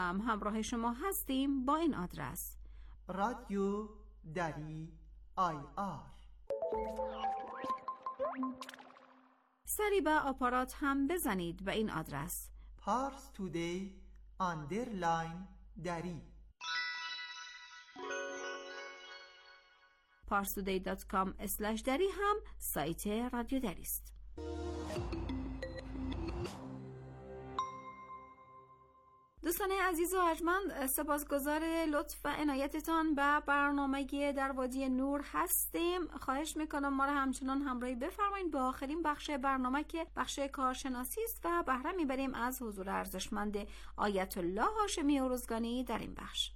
هم همراه شما هستیم با این آدرس radio.ir. سری به آپارات هم بزنید به این آدرس parstoday_dari. parstoday.com/dari هم سایت رادیو دری است. دوستان عزیز و ارجمند، سپاسگزار لطف و عنایتتان به برنامه در وادی نور هستیم. خواهش میکنم ما را همچنان همراهی بفرمایید با آخرین بخش برنامه که بخش کارشناسی است و بهره میبریم از حضور ارزشمند آیت الله هاشمی اروزگانی در این بخش.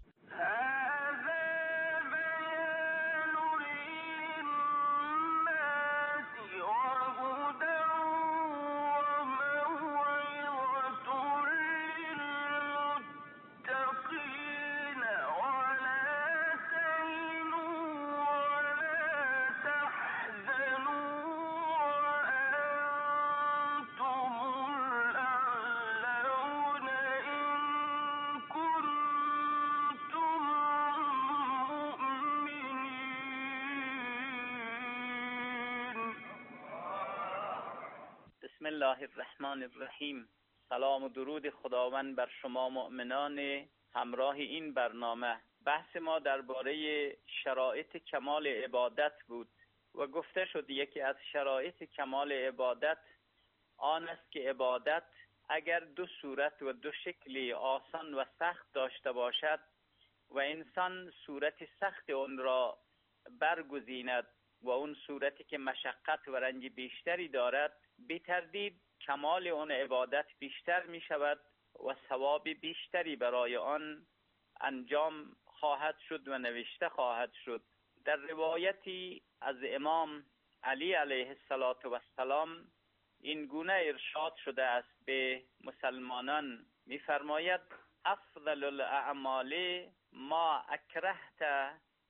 بسم الله الرحمن الرحیم. سلام و درود خداوند بر شما مؤمنان همراه این برنامه. بحث ما درباره شرایط کمال عبادت بود و گفته شد یکی از شرایط کمال عبادت آن است که عبادت اگر دو صورت و دو شکلی آسان و سخت داشته باشد و انسان صورت سخت اون را برگزیند و اون صورتی که مشقت و رنج بیشتری دارد، بی تردید کمال اون عبادت بیشتر می شود و ثواب بیشتری برای آن انجام خواهد شد و نوشته خواهد شد. در روایتی از امام علی علیه السلام این گونه ارشاد شده است به مسلمانان، می فرماید افضل الاعمال ما اکرهت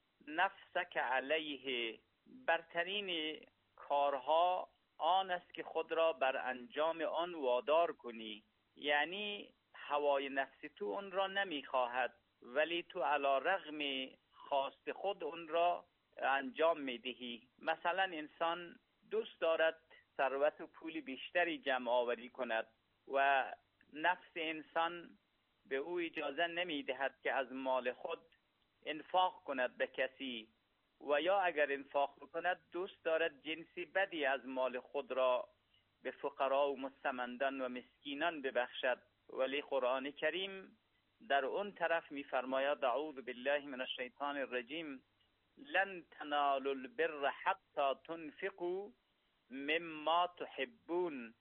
نفسک علیه. برترین کارها آن است که خود را بر انجام آن وادار کنی، یعنی هوای نفسی تو اون را نمیخواهد ولی تو علی رغم خواست خود اون را انجام میدهی. مثلا انسان دوست دارد ثروت و پول بیشتری جمع آوری کند و نفس انسان به او اجازه نمیدهد که از مال خود انفاق کند به کسی، و یا اگر انفاق بکند دوست دارد جنسی بدی از مال خود را به فقرا و مستمندان و مسکینان ببخشد. ولی قرآن کریم در اون طرف می‌فرماید اعوذ بالله من الشیطان الرجیم لن تنالوا البر حتی تنفقوا مما تحبون.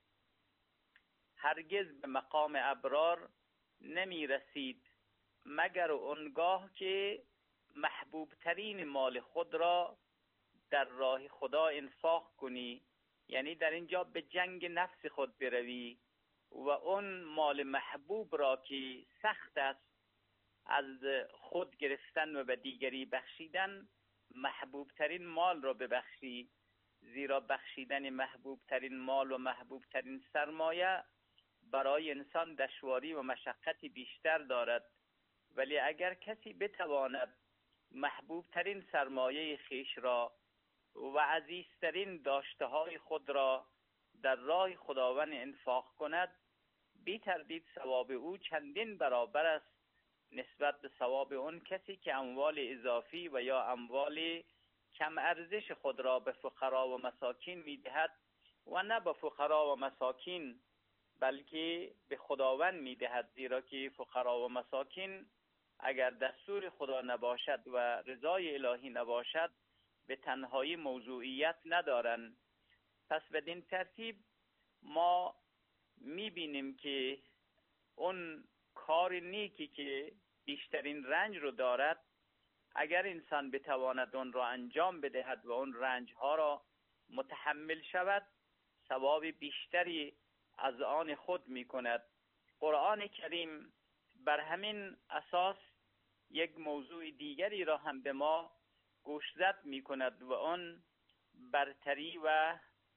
هرگز به مقام ابرار نمی رسید مگر اونگاه که محبوب ترین مال خود را در راه خدا انفاق کنی، یعنی در اینجا به جنگ نفس خود بروی و اون مال محبوب را که سخت است از خود گرفتن و به دیگری بخشیدن، محبوب ترین مال را ببخشی، زیرا بخشیدن محبوب ترین مال و محبوب ترین سرمایه برای انسان دشواری و مشقت بیشتر دارد. ولی اگر کسی بتواند محبوب ترین سرمایه خیش را و عزیزترین داشته های خود را در راه خداوند انفاق کند، بی تردید ثواب او چندین برابر است نسبت به ثواب اون کسی که اموال اضافی و یا اموال کم ارزش خود را به فقرا و مساکین میدهد و نه به فقرا و مساکین بلکه به خداوند میدهد، زیرا که فقرا و مساکین اگر دستور خدا نباشد و رضای الهی نباشد به تنهایی موضوعیت ندارن. پس بدین ترتیب ما میبینیم که اون کار نیکی که بیشترین رنج رو دارد، اگر انسان بتواند اون را انجام بدهد و اون رنج ها را متحمل شود، ثواب بیشتری از آن خود میکند. قرآن کریم بر همین اساس یک موضوع دیگری را هم به ما گوشزد می کند و آن برتری و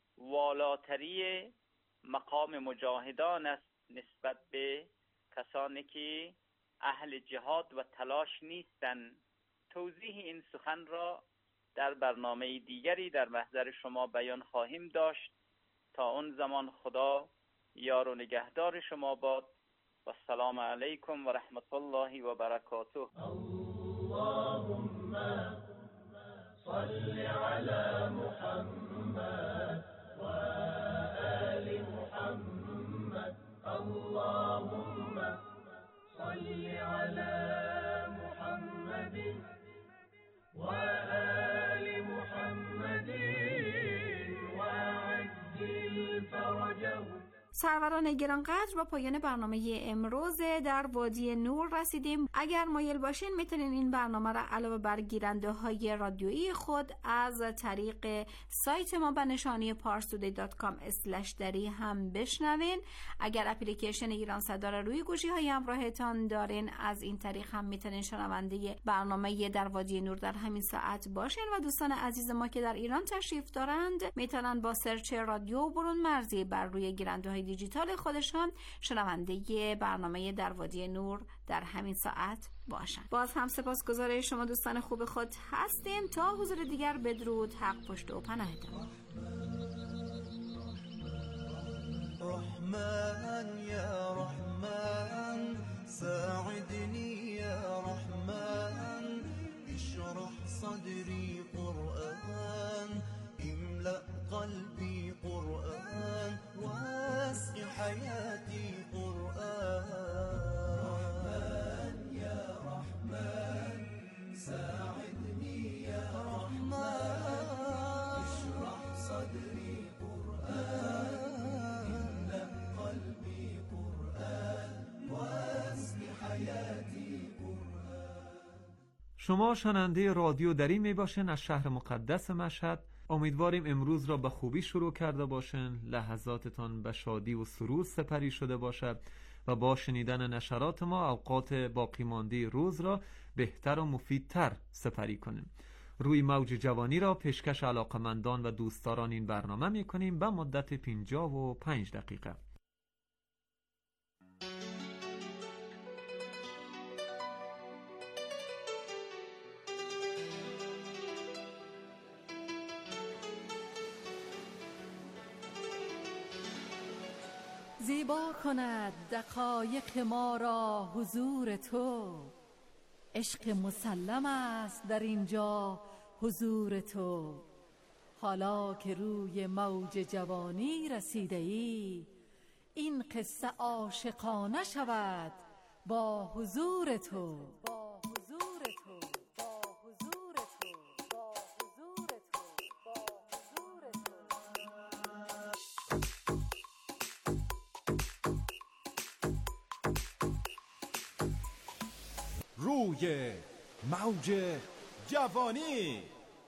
والاتری مقام مجاهدان است نسبت به کسانی که اهل جهاد و تلاش نیستند. توضیح این سخن را در برنامه دیگری در محضر شما بیان خواهیم داشت. تا اون زمان خدا یار و نگهدار شما باد و السلام علیکم و رحمت الله و برکاته. اللهم صل علی محمد و آل محمد. اللهم صل علی محمد و آل محمد و عجل فرجهم. سروران گرانقدر، با پایان برنامه امروز در وادی نور رسیدیم. اگر مایل باشین میتونین این برنامه را علاوه بر گیرنده های رادیویی خود از طریق سایت ما به نشانی parstoday.com/dari هم بشنوین. اگر اپلیکیشن ایران صدا را روی گوشی های همراهتان دارین، از این طریق هم میتونین شنونده برنامه در وادی نور در همین ساعت باشین. و دوستان عزیز ما که در ایران تشریف دارند میتونن با سرچ رادیو برون مرزی بر روی گیرنده های دیجیتال خودشان شنونده برنامه در وادی نور در همین ساعت باشن. باز هم سپاسگزار شما دوستان خوب خود هستیم. تا حضور دیگر، بدرود، حق پشت و پناهتان. رحمن یا رحمن ساعدنی یا رحمن اشرح صدری قرآن املأ قلبي قرآن واسع حياتي قرآن. رحمن يا رحمن ساعدني يا رحمن اشرح صدري قرآن املأ قلبي قرآن واسع حياتي قرآن. شما شنونده رادیو دری می باشین از شهر مقدس مشهد. امیدواریم امروز را به خوبی شروع کرده باشین، لحظاتتان به شادی و سرور سپری شده باشد و با شنیدن نشرات ما اوقات باقی مانده روز را بهتر و مفیدتر سپری کنیم. روی موج جوانی را پیشکش علاقمندان و دوستداران این برنامه می کنیم به مدت 55 دقیقه. زیبا کند دقایق ما را حضور تو، عشق مسلم است در اینجا حضور تو. حالا که روی موج جوانی رسیده ای، این قصه عاشقانه شود با حضور تو. روی موج جوانی.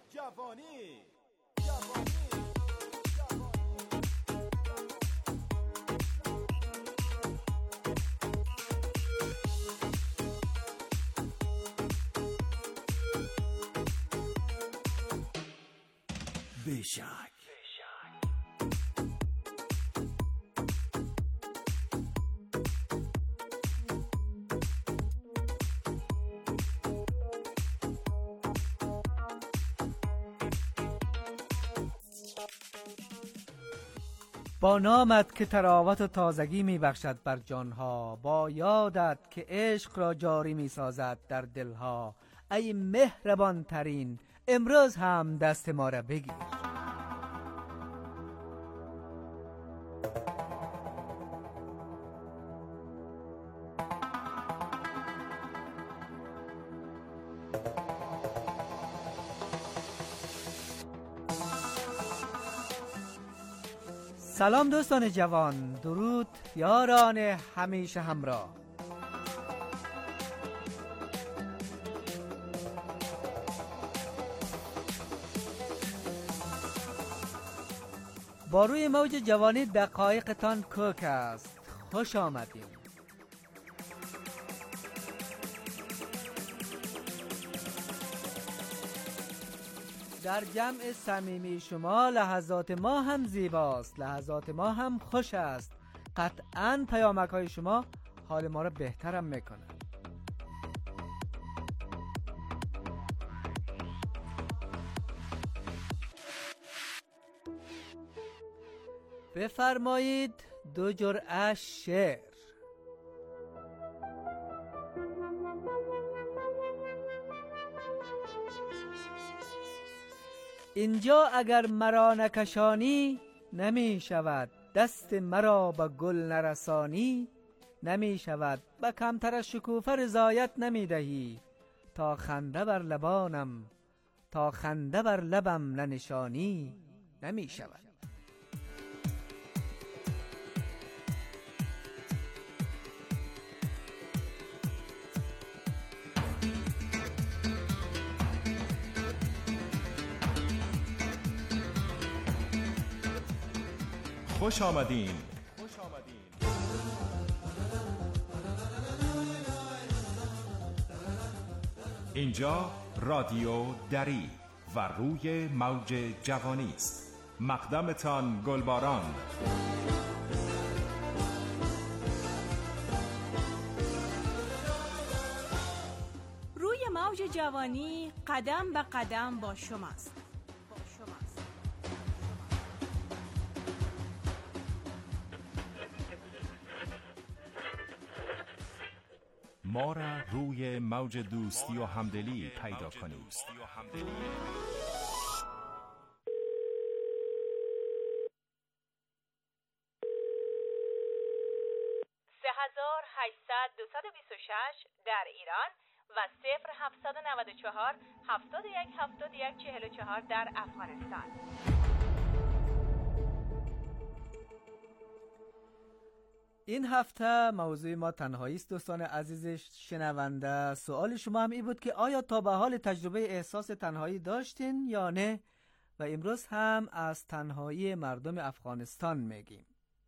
بیشک با نامت که تراوت و تازگی می بخشد بر جانها، با یادت که عشق را جاری می سازد در دلها، ای مهربان ترین امروز هم دست ما را بگیر. سلام دوستان جوان، درود یاران همیشه همراه. با روی موج جوانی دقایقتان کوک است. خوش آمدید. در جمع صمیمی شما لحظات ما هم زیباست، لحظات ما هم خوش است. قطعاً پیامک های شما حال ما را بهترم میکنه. بفرمایید 2 جرعه شعر. اینجا اگر مرا نکشانی نمی شود، دست مرا به گل نرسانی نمی شود. به کمتر از شکوفه رضایت نمی دهی، تا خنده بر لبانم تا خنده بر لبم ننشانی نمی شود. خوش آمدین. اینجا رادیو دری و روی موج جوانی است. مقدمتان گلباران. روی موج جوانی قدم به قدم با شماست. ما را روی موج دوستی و همدلی پیدا کنید. 3826 در ایران و 0794 71 71 44 در افغانستان. این هفته موضوع ما تنهایی است دوستان عزیز شنونده. سوال شما هم این بود که آیا تا به حال تجربه احساس تنهایی داشتین یا نه؟ و امروز هم از تنهایی مردم افغانستان میگیم.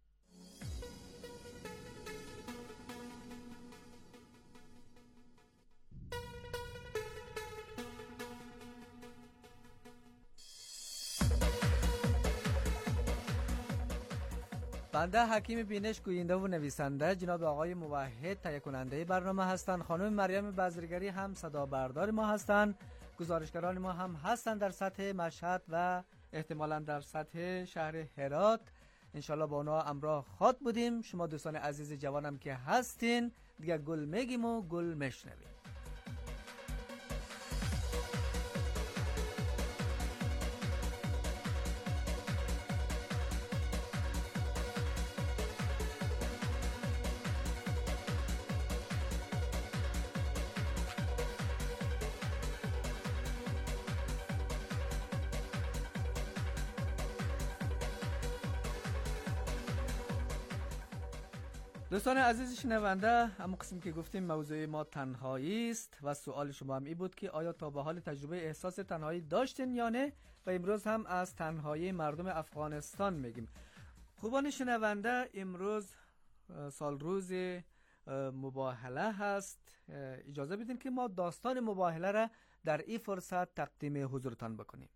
بنده حکیم بینش گوینده و نویسنده جناب آقای موحد تهیه کننده برنامه هستند. خانم مریم بازرگری هم صدا بردار ما هستند. گزارشگران ما هم هستند در سطح مشهد و احتمالاً در سطح شهر هرات. انشالله با اونا همراه خواهد بودیم. شما دوستان عزیز جوانم که هستین دیگه گل میگیم و گل میشنویم. دوستان عزیز شنونده، اما قسم که گفتیم موضوع ما تنهایی است و سوال شما هم این بود که آیا تا به حال تجربه احساس تنهایی داشتین یا نه؟ و امروز هم از تنهایی مردم افغانستان میگیم. خوبان شنونده، امروز سال روز مباهله هست. اجازه بدین که ما داستان مباهله را در این فرصت تقدیم حضورتان بکنیم.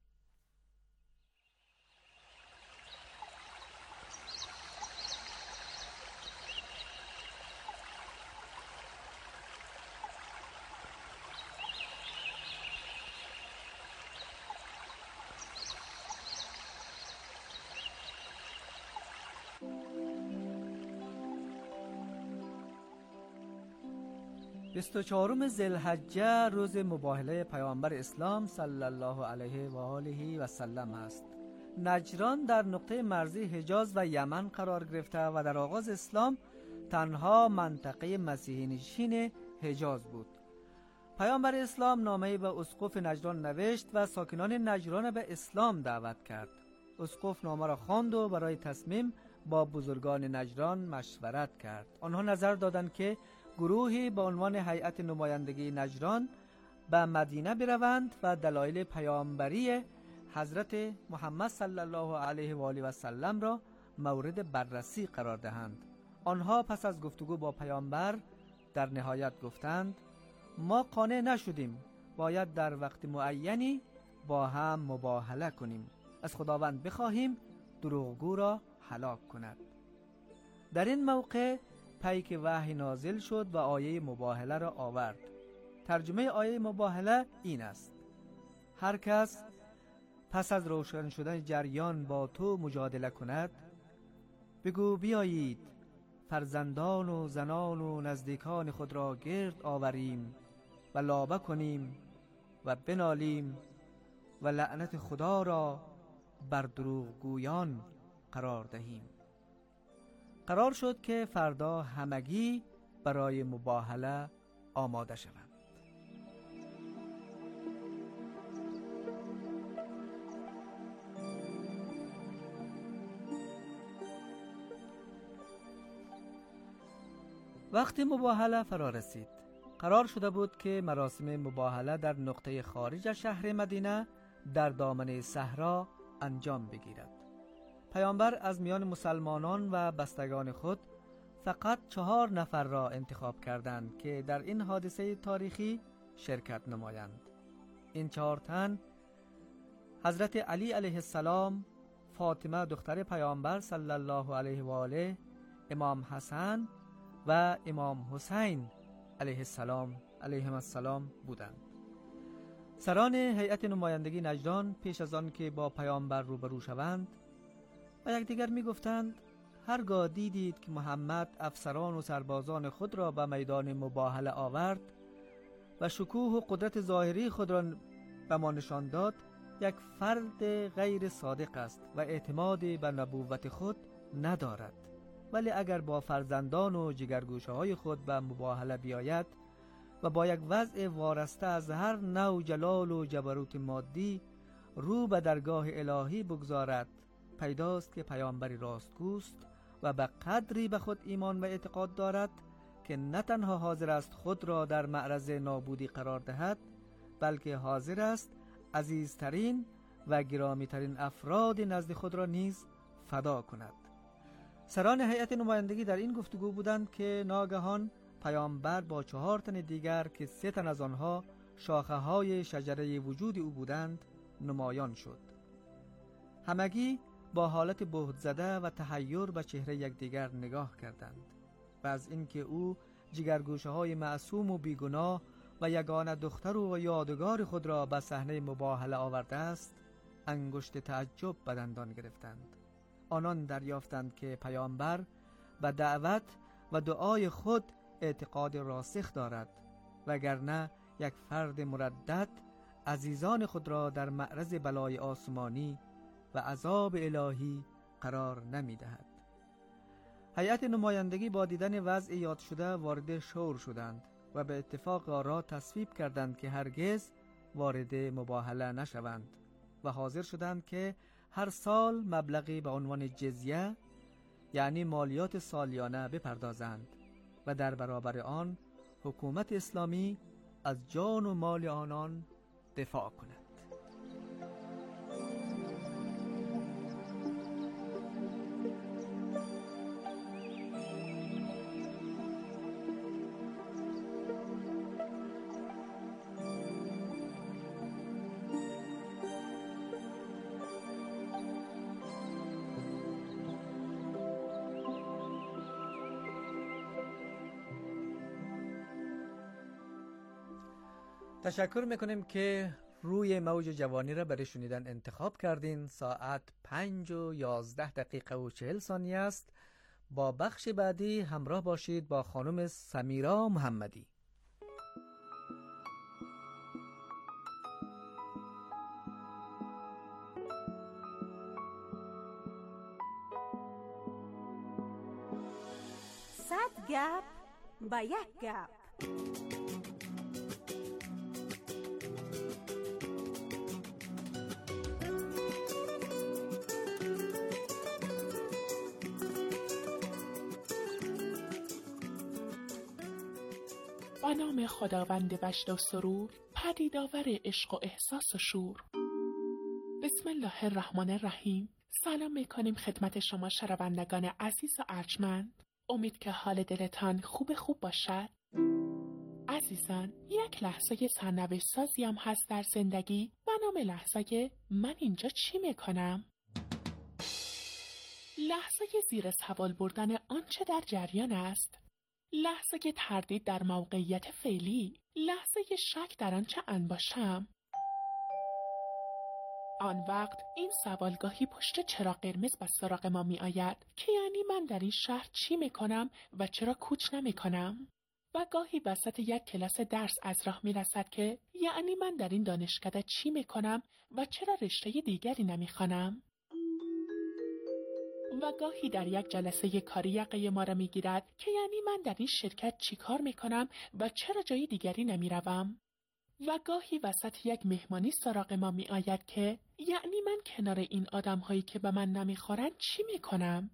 بیست و چهارم ذوالحجه روز مباهله پیامبر اسلام صلی الله علیه و آله و سلم است. نجران در نقطه مرزی حجاز و یمن قرار گرفته و در آغاز اسلام تنها منطقه مسیحی نشین حجاز بود. پیامبر اسلام نامه‌ای به اسقف نجران نوشت و ساکنان نجران به اسلام دعوت کرد. اسقف نامه را خواند و برای تصمیم با بزرگان نجران مشورت کرد. آنها نظر دادند که گروهی با عنوان هیئت نمایندگی نجران به مدینه بروند و دلایل پیامبری حضرت محمد صلی الله علیه و آله و سلم را مورد بررسی قرار دهند. آنها پس از گفتگو با پیامبر در نهایت گفتند ما قانع نشدیم، باید در وقت معینی با هم مباهله کنیم. از خداوند بخواهیم دروغگو را هلاک کند. در این موقع پیک وحی نازل شد و آیه مباهله را آورد. ترجمه آیه مباهله این است: هر کس پس از روشن شدن جریان با تو مجادله کند بگو بیایید فرزندان و زنان و نزدیکان خود را گرد آوریم و لابه کنیم و بنالیم و لعنت خدا را بر دروغگویان قرار دهیم. قرار شد که فردا همگی برای مباهله آماده شوند. وقتی مباهله فرا رسید، قرار شده بود که مراسم مباهله در نقطه خارج از شهر مدینه در دامنه صحرا انجام بگیرد. پیامبر از میان مسلمانان و بستگان خود فقط 4 نفر را انتخاب کردند که در این حادثه تاریخی شرکت نمایند. این 4 تن حضرت علی علیه السلام، فاطمه دختر پیامبر صلی الله علیه و آله، امام حسن و امام حسین علیه السلام بودند. سران هیئت نمایندگی نجران پیش از آن که با پیامبر روبرو شوند و یکدیگر می‌گفتند هرگاه دیدید که محمد افسران و سربازان خود را به میدان مباهله آورد و شکوه و قدرت ظاهری خود را به ما نشان داد، یک فرد غیر صادق است و اعتماد به نبوت خود ندارد. ولی اگر با فرزندان و جگرگوشه‌های خود به مباهله بیاید و با یک وضع وارسته از هر نوع جلال و جبروت مادی رو به درگاه الهی بگذارد، پیداست که پیامبری راستگوست و به قدری به خود ایمان و اعتقاد دارد که نه تنها حاضر است خود را در معرض نابودی قرار دهد، بلکه حاضر است عزیزترین و گرامیترین افراد نزد خود را نیز فدا کند. سران هیئت نمایندگی در این گفتگو بودند که ناگهان پیامبر با 4 تن دیگر که 3 تن از آنها شاخه های شجره وجود او بودند نمایان شد. همگی با حالت بهت زده و تحیر به چهره یکدیگر نگاه کردند و از اینکه او جگرگوشه های معصوم و بیگناه و یگانه دختر و یادگار خود را به صحنه مباهله آورده است انگشت تعجب به دندان گرفتند. آنان دریافتند که پیامبر به دعوت و دعای خود اعتقاد راسخ دارد، وگرنه یک فرد مردد عزیزان خود را در معرض بلای آسمانی و عذاب الهی قرار نمی دهد. هیئت نمایندگی با دیدن وضع یاد شده وارد شور شدند و به اتفاق آرا تصویب کردند که هرگز وارد مباهله نشوند و حاضر شدند که هر سال مبلغی به عنوان جزیه یعنی مالیات سالیانه بپردازند و در برابر آن حکومت اسلامی از جان و مال آنان دفاع کند. تشکر میکنیم که روی موج جوانی را برای شنیدن انتخاب کردین. ساعت 5:11:40 است. با بخش بعدی همراه باشید با خانم سمیرا محمدی. صد گپ با یک گپ. با نام خداوند بشت و سرور، پدیدآور عشق و احساس و شور. بسم الله الرحمن الرحیم. سلام میکنیم خدمت شما شنوندگان عزیز و ارجمند. امید که حال دلتان خوب باشد. عزیزان، یک لحظه سرنوشت سازی هم هست در زندگی و نام لحظه من اینجا چی میکنم؟ لحظه زیر سوال بردن آنچه در جریان است. لحظه تردید در موقعیت فعلی، لحظه شک در آنچه انباشم. آن وقت این سوالگاهی پشت چراغ قرمز به سراغ ما می آید که یعنی من در این شهر چی میکنم و چرا کوچ نمیکنم؟ و گاهی وسط یک کلاس درس از راه میرسد که یعنی من در این دانشکده چی میکنم و چرا رشته دیگری نمیخوانم؟ و گاهی در یک جلسه کاری یقه ما را میگیرد که یعنی من در این شرکت چی کار میکنم و چرا جای دیگری نمیروم؟ و گاهی وسط یک مهمانی سراغ ما می آید که یعنی من کنار این آدم هایی که به من نمیخورن چی میکنم؟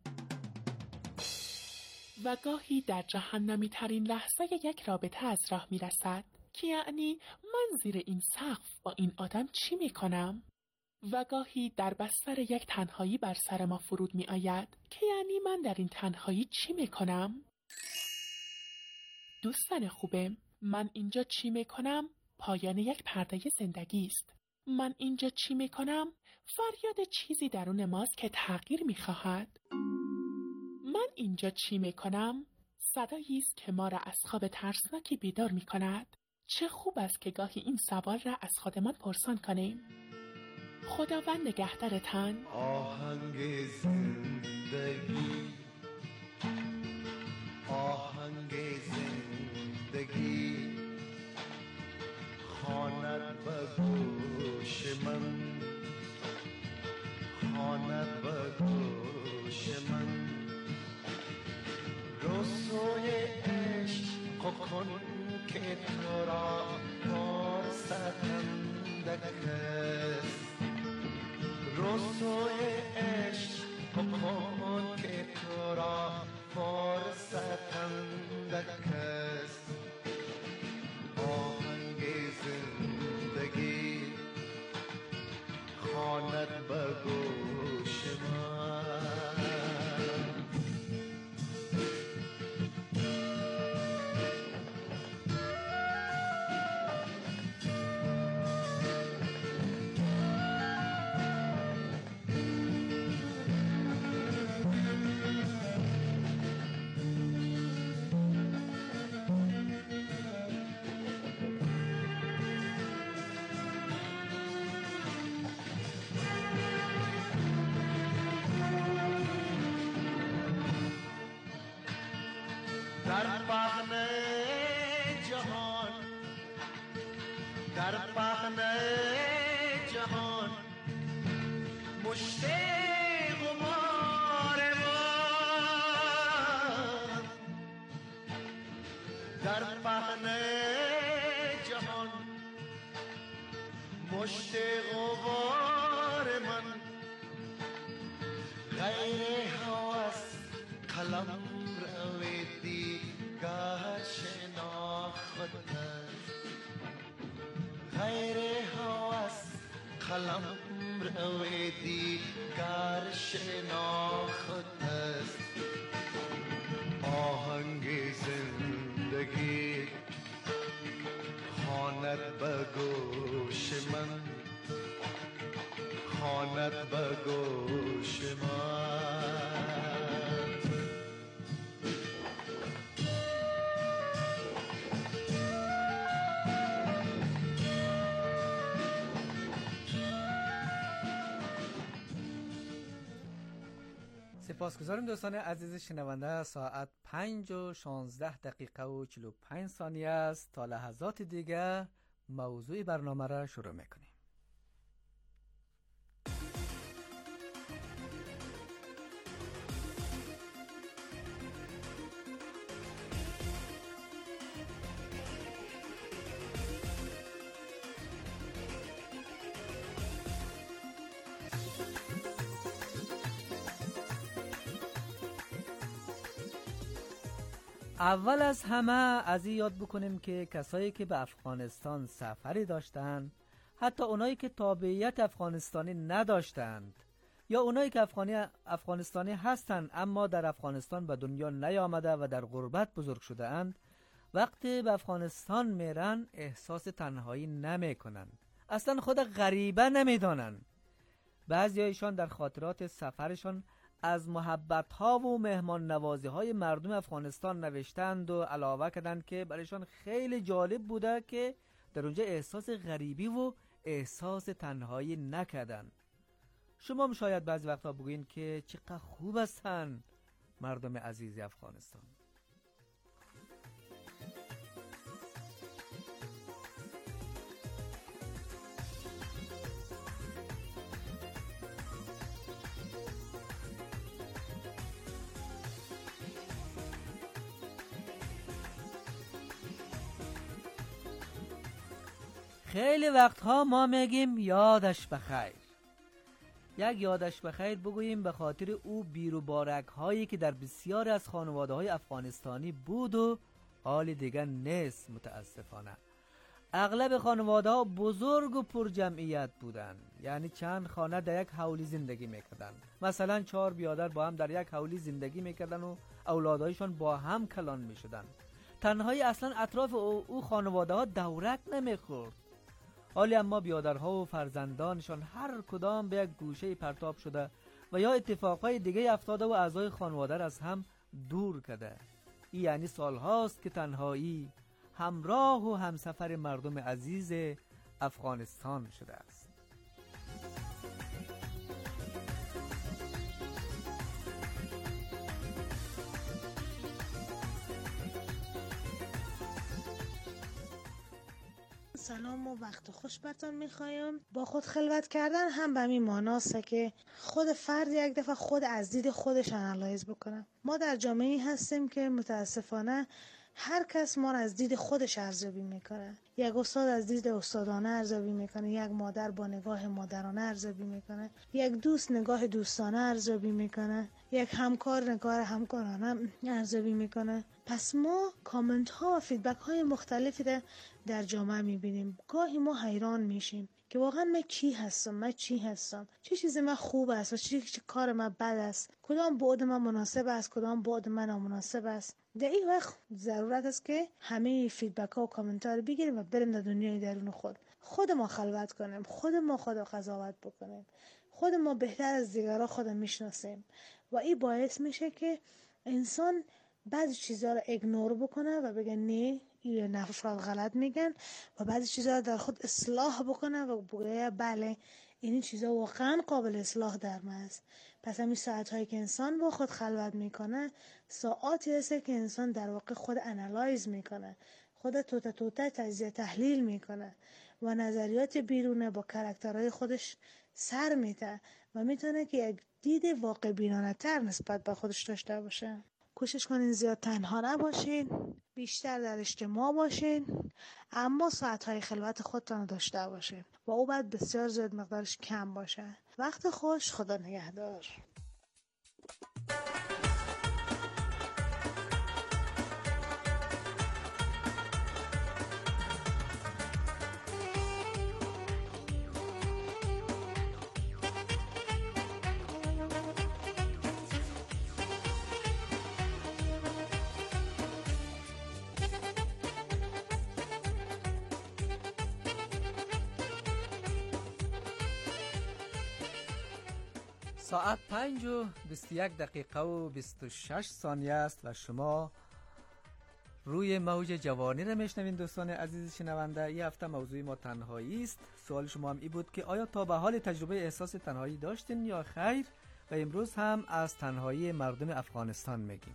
و گاهی در جهنمی ترین لحظه یک رابطه از راه می رسد که یعنی من زیر این سقف با این آدم چی میکنم؟ و گاهی در بستر یک تنهایی بر سر ما فرود می آید که یعنی من در این تنهایی چی میکنم؟ دوستان خوبم، من اینجا چی میکنم؟ پایان یک پرده زندگی است. من اینجا چی میکنم؟ فریاد چیزی درون ماست که تغییر میخواهد. من اینجا چی میکنم؟ صدایی است که ما را از خواب ترسناکی بیدار میکند. چه خوب است که گاهی این سوال را از خودمان پرسان کنیم. خداوند نگهدارتان. آهنگ زندگی، آهنگ زندگی خواند به گوش من، خواند به گوش من. رسوی عشق کن که تو را فرصتندک است. رسوی عشق کن که تو را فرصتندک است. آهنگ زندگی خواند به گوش من. در پهنه جهان، در پهنه جهان مشت غبار من، در پهنه جهان مشت غبار من. غیر هوس قلم دیگر شناخت است. غیر هوس قلم روی دیگر شناخت است. آهنگ زندگی خواند به گوش من، خواند به گوش من. سپاسگزاریم دوستان عزیز شنونده. ساعت 5:16 است. تا لحظات دیگه موضوع برنامه را شروع میکنیم. اول از همه از این یاد بکنیم که کسایی که به افغانستان سفری داشتند، حتی اونایی که تابعیت افغانستانی نداشتند یا اونایی که افغانستانی هستند اما در افغانستان به دنیا نیامده و در غربت بزرگ شده اند، وقتی به افغانستان میرن احساس تنهایی نمیکنن، اصلا خود غریبه نمیدانن. بعضیایشان در خاطرات سفرشان از محبت‌ها و مهمان نوازی‌های مردم افغانستان نوشتند و علاوه کردند که برایشان خیلی جالب بوده که در اونجا احساس غریبی و احساس تنهایی نکردند. شما هم شاید بعضی وقتا بگوین که چقدر خوب هستن، مردم عزیز افغانستان. خیلی وقتها ما میگیم یادش بخیر. یک یادش بخیر بگوییم به خاطر او بیروبارک هایی که در بسیار از خانواده های افغانستانی بود و حال دیگر نیست. متاسفانه اغلب خانواده ها بزرگ و پر جمعیت بودند، یعنی چند خانه در یک حولی زندگی میکردن. مثلا 4 برادر با هم در یک حولی زندگی میکردن و اولادایشان با هم کلان میشدن. تنهایی اصلا اطراف او خانواده ها دورک نمیخورد. حالی اما بیادرها و فرزندانشان هر کدام به یک گوشه پرتاب شده و یا اتفاقهای دیگه افتاده و اعضای خانواده از هم دور کرده. این یعنی سالهاست که تنهایی همراه و همسفر مردم عزیز افغانستان شده است. سلام و وقت خوش براتون میخوایم. با خود خلوت کردن هم به همین معناست که خود فرد یک دفعه خود از دید خودش انالایز بکنه. ما در جامعه‌ای هستیم که متاسفانه هر کس ما را از دید خودش ارزیابی میکنه. یک استاد از دید استادانه ارزیابی میکنه، یک مادر با نگاه مادرانه ارزیابی میکنه، یک دوست نگاه دوستانه ارزیابی میکنه، یک همکار نگاه همکارانه ارزیابی میکنه. پس ما کامنت ها و فیدبک های مختلفی در جامعه میبینیم. گاهی ما حیران میشیم که واقعا من کی هستم، من چی هستم، چه چیزی من خوب است و چه کار من بد است، کدام بعد من مناسب است، کدام بعد من نامناسب است. در این وقت ضرورت است که همه فیدبک ها و کامنت ها رو بگیریم و بریم در دنیای درون خود ما خلوت کنیم، خود ما قضاوت بکنیم، خود ما بهتر از دیگران خودم میشناسیم و این باعث میشه که انسان بعضی چیزها رو ایگنور بکنه و بگه نه این افراد غلط میگن و بعضی چیزها رو در خود اصلاح بکنه و بگه بله این چیزها واقعا قابل اصلاح در من است. پس همین ساعتهایی که انسان با خود خلوت میکنه ساعاتی هست که انسان در واقع خود انالایز میکنه، خود توته تجزیه تحلیل میکنه و نظریات بیرونه با کاراکترهای خودش سر میده و میتونه که یک دید واقع بینانه تر نسبت به خودش داشته باشه. کوشش کنین زیاد تنها نباشین، بیشتر در اجتماع باشین، اما ساعتهای خلوت خودتان داشته باشین و او باید بسیار زیاد مقدارش کم باشه. وقت خوش، خدا نگهدار. ساعت 5:21 است و شما روی موج جوانی را میشنوین. دوستان عزیز شنونده، این هفته موضوع ما تنهایی است. سوال شما هم این بود که آیا تا به حال تجربه احساس تنهایی داشتین یا خیر؟ و امروز هم از تنهایی مردم افغانستان میگیم.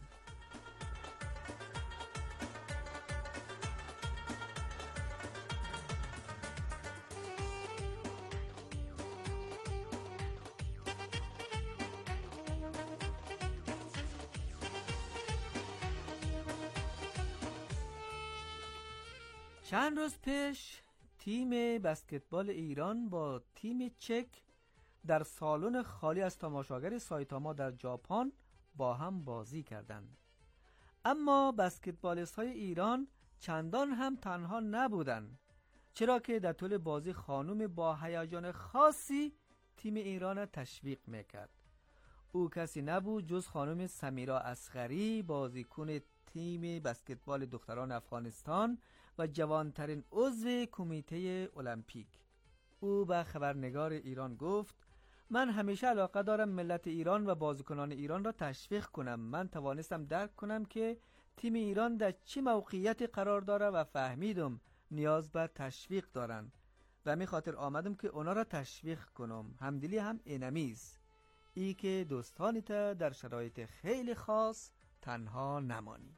چند روز پیش تیم بسکتبال ایران با تیم چک در سالن خالی از تماشاگر سایتاما در ژاپن با هم بازی کردند. اما بسکتبالیست های ایران چندان هم تنها نبودند، چرا که در طول بازی خانم با هیجان خاصی تیم ایران را تشویق میکرد. او کسی نبود جز خانم سمیرا اصغری، بازیکن تیم بسکتبال دختران افغانستان و جوانترین عضو کمیته المپیک. او به خبرنگار ایران گفت: من همیشه علاقه دارم ملت ایران و بازیکنان ایران را تشویق کنم. من توانستم درک کنم که تیم ایران در چه موقعیتی قرار داره و فهمیدم نیاز به تشویق دارن و می خاطر آمدم که اونا را تشویق کنم. همدلی هم اینمیز. ای که دوستانت در شرایط خیلی خاص تنها نمانی.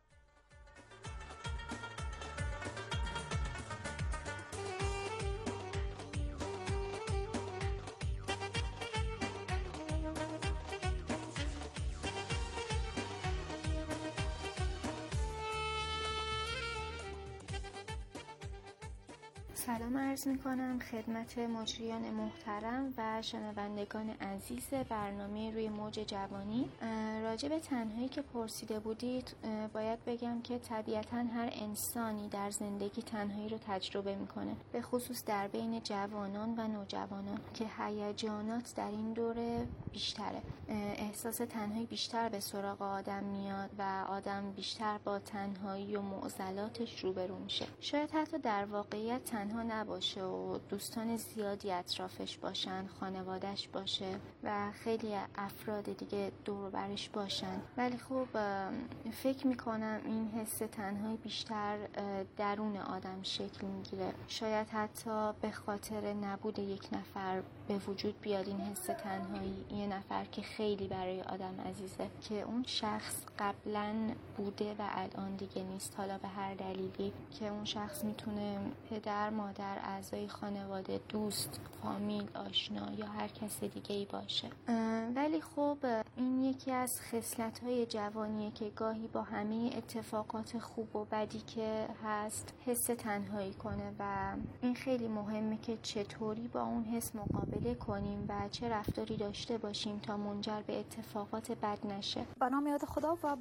سلام عرض می کنم خدمت مجریان محترم و شنوندگان عزیز برنامه روی موج جوانی. راجع به تنهایی که پرسیده بودید باید بگم که طبیعتاً هر انسانی در زندگی تنهایی رو تجربه میکنه، به خصوص در بین جوانان و نوجوانان که هیجانات در این دوره بیشتره. احساس تنهایی بیشتر به سراغ آدم میاد و آدم بیشتر با تنهایی و معضلاتش روبرو میشه. شاید حتی در واقعیت تنها نباشه و دوستان زیادی اطرافش باشن، خانوادهش باشه و خیلی افراد دیگه دور و برش باشن، ولی خب فکر میکنم این حس تنهایی بیشتر درون آدم شکل میگیره. شاید حتی به خاطر نبود یک نفر به وجود بیاد این حس تنهایی، یه نفر که خیلی برای آدم عزیزه، که اون شخص قبلا بوده و الان دیگه نیست، حالا به هر دلیلی، که اون شخص میتونه پدر، مادر، اعضای خانواده، دوست، فامیل، آشنا یا هر کس دیگه ای باشه. ولی خب این یکی از خصلت‌های جوانیه که گاهی با همه اتفاقات خوب و بدی که هست حس تنهایی کنه و این خیلی مهمه که چطوری با اون حس مقابله کنیم و چه رفتاری داشته باشیم تا منجر به اتفاقات بد نشه. به نام یاد خدا. و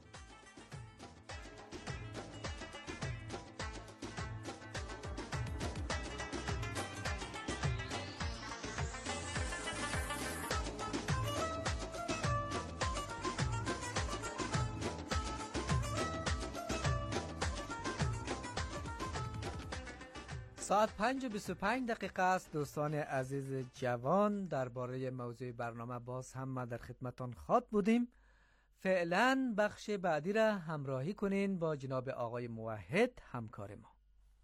ساعت 5:25 است. دوستان عزیز جوان، درباره موضوع برنامه باز هم ما در خدمتان خواد بودیم. فعلا بخش بعدی را همراهی کنین با جناب آقای موحد همکار ما.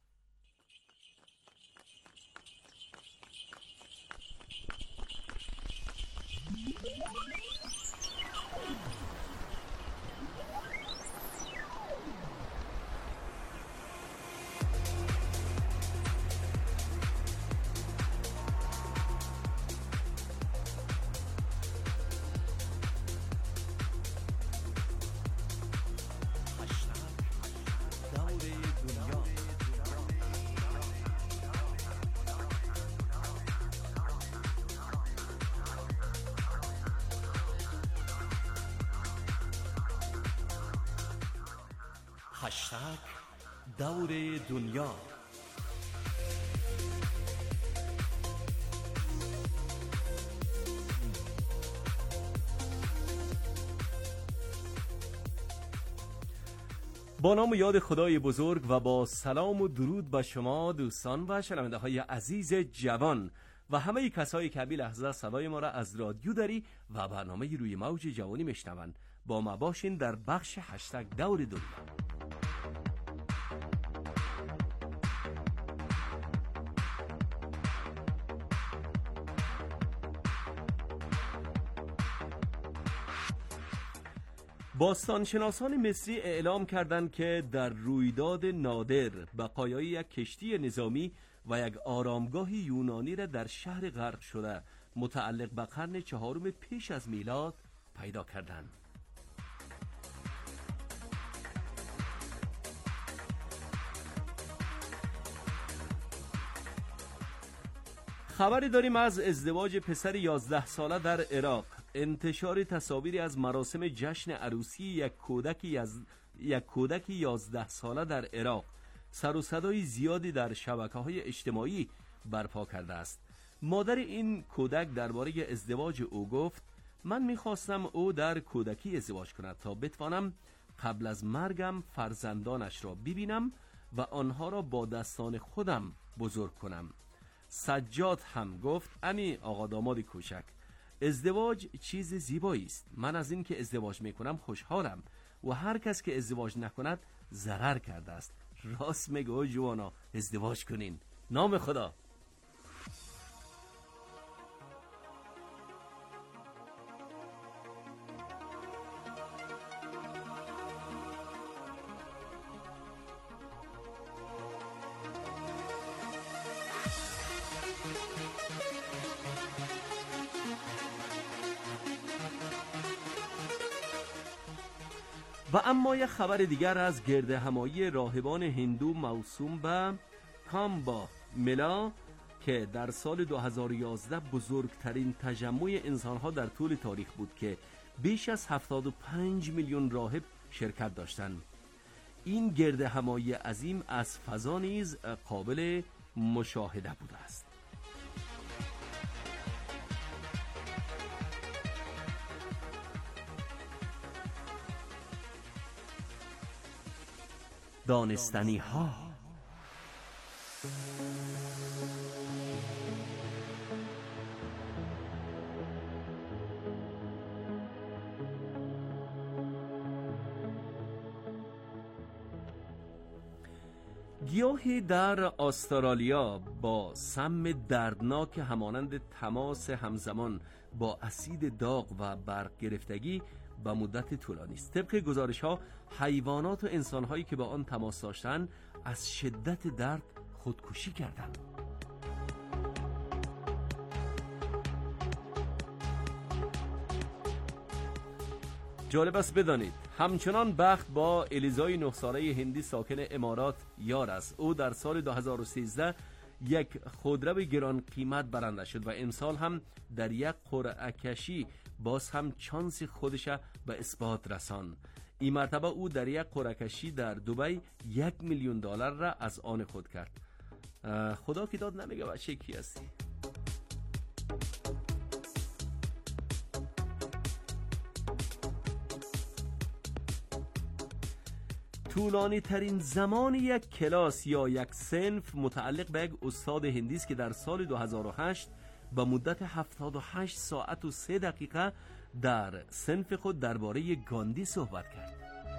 هشتگ دور دنیا. با نام و یاد خدای بزرگ و با سلام و درود به شما دوستان و شنونده های عزیز جوان و همه کسایی که همین لحظه صدای ما را از رادیو داری و برنامه روی موج جوانی میشنون، با ما باشین در بخش هشتگ دور دنیا. باستانشناسان مصری اعلام کردند که در رویداد نادر بقایای یک کشتی نظامی و یک آرامگاه یونانی را در شهر غرق شده متعلق به قرن 4 پیش از میلاد پیدا کردند. خبری داریم از ازدواج پسر 11 ساله در عراق، انتشار تصاویری از مراسم جشن عروسی یک کودک 11 ساله در عراق سر و صدای زیادی در شبکه‌های اجتماعی برپا کرده است. مادر این کودک درباره ازدواج او گفت: من می‌خواستم او در کودکی ازدواج کند تا بتوانم قبل از مرگم فرزندانش را ببینم و آنها را با دستان خودم بزرگ کنم. سجاد هم گفت: امی آقا داماد کوچک، ازدواج چیز زیبایی است. من از این که ازدواج میکنم خوشحالم و هر کس که ازدواج نکند ضرر کرده است. راست میگه جوانا، ازدواج کنین. نام خدا. و اما یک خبر دیگر از گرد همایی راهبان هندو موسوم به کامبا ملا که در سال 2011 بزرگترین تجمع انسانها در طول تاریخ بود که بیش از 75 میلیون راهب شرکت داشتند. این گرد همایی عظیم از فضا نیز قابل مشاهده بوده است. دانستنی ها. گیاهی در استرالیا با سم دردناک همانند تماس همزمان با اسید داغ و برق گرفتگی به مدت طولانی است. طبق گزارش‌ها حیوانات و انسان‌هایی که با آن تماس داشتند از شدت درد خودکشی کردند. جالب است بدانید همچنان بخت با الیزای 9 ساله هندی ساکن امارات یار است. او در سال 2013 یک خودرو گران قیمت برنده شد و امسال هم در یک قرعه کشی باز هم چانس خودش به اثبات رسان. این مرتبه او در یک قرعه کشی در دبی $1 میلیون را از آن خود کرد. خدا که داد نمیگه بچه کی هستی. طولانی ترین زمان یک کلاس یا یک صنف متعلق به یک استاد هندی است که در سال 2008 با مدت 78 ساعت و 3 دقیقه در صنف خود درباره گاندی صحبت کرد.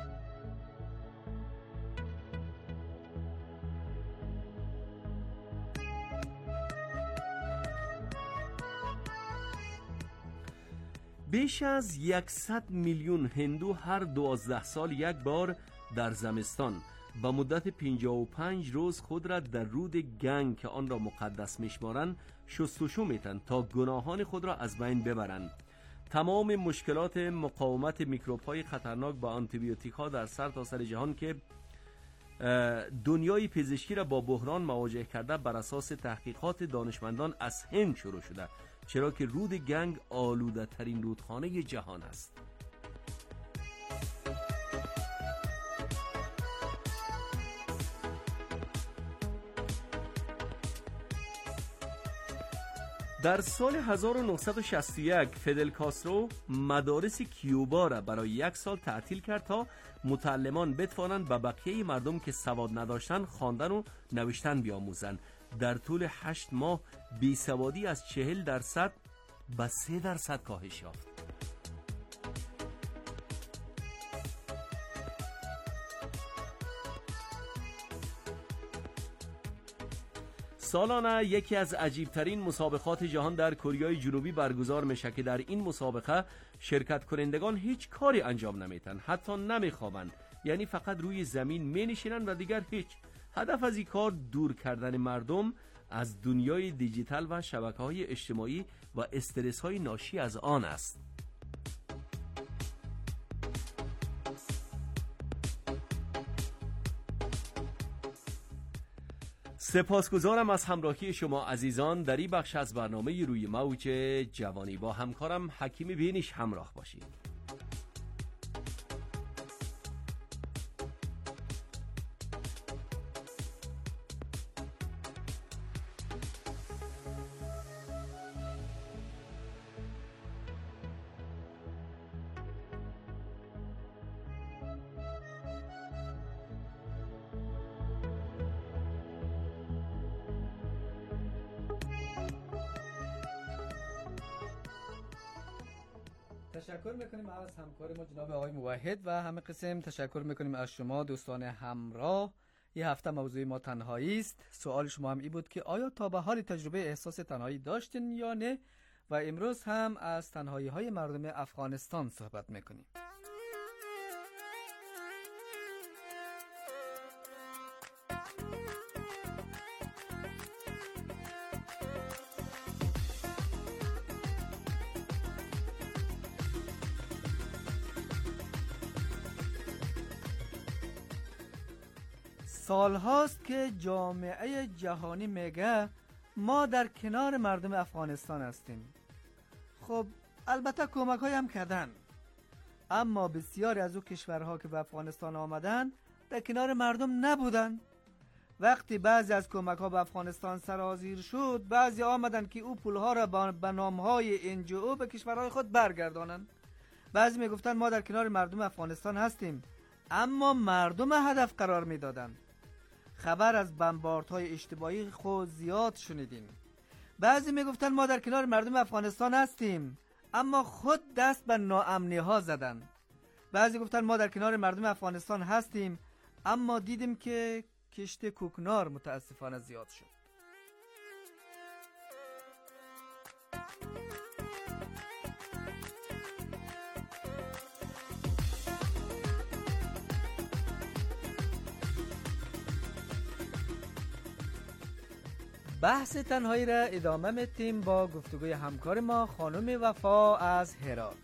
بیش از 100 میلیون هندو هر 12 سال یک بار در زمستان با مدت 55 روز خود را در رود گنگ که آن را مقدس میشمارند شستشو میتن تا گناهان خود را از بین ببرند. تمام مشکلات مقاومت میکروب‌های خطرناک با آنتیبیوتیک ها در سرتاسر جهان که دنیای پزشکی را با بحران مواجه کرده بر اساس تحقیقات دانشمندان از هند شروع شده، چرا که رود گنگ آلوده ترین رودخانه جهان است. در سال 1961 فیدل کاسترو مدارس کیوبا را برای 1 سال تعطیل کرد تا متعلمان بتوانند به بقیه مردم که سواد نداشتند خواندن و نوشتن بیاموزند. در طول 8 ماه بیسوادی از 40% به 3% کاهش یافت. سالانه یکی از عجیبترین مسابقات جهان در کره جنوبی برگزار میشه که در این مسابقه شرکت کنندگان هیچ کاری انجام نمیتن، حتی نمیخوابند، یعنی فقط روی زمین مینشینن و دیگر هیچ. هدف از این کار دور کردن مردم از دنیای دیجیتال و شبکه‌های اجتماعی و استرس‌های ناشی از آن است. سپاسگزارم از همراهی شما عزیزان در این بخش از برنامه روی موج جوانی. با همکارم حکیم بینیش همراه باشید. تشکر میکنیم از همکار ما جناب آقای موحد و همه قسم تشکر میکنیم از شما دوستان همراه. یه هفته موضوع ما تنهایی است. سوال شما هم ای بود که آیا تا به حال تجربه احساس تنهایی داشتین یا نه؟ و امروز هم از تنهایی های مردم افغانستان صحبت میکنیم. سالهاست که جامعه جهانی میگه ما در کنار مردم افغانستان هستیم. خب البته کمک های هم کردن، اما بسیاری از او کشورها که به افغانستان آمدن در کنار مردم نبودن. وقتی بعضی از کمک ها به افغانستان سرازیر شد، بعضی آمدن که او پولها را به نامهای NGO به کشورهای خود برگردانند. بعضی میگفتن ما در کنار مردم افغانستان هستیم، اما مردم هدف قرار میدادن. خبر از بمباردهای اشتباهی خود زیاد شنیدین. بعضی میگفتن ما در کنار مردم افغانستان هستیم، اما خود دست به ناامنی ها زدن. بعضی گفتن ما در کنار مردم افغانستان هستیم، اما دیدیم که کشت کوکنار متاسفانه زیاد شد. بحث تنهایی را ادامه میدیم با گفتگوی همکار ما خانم وفا از هرات.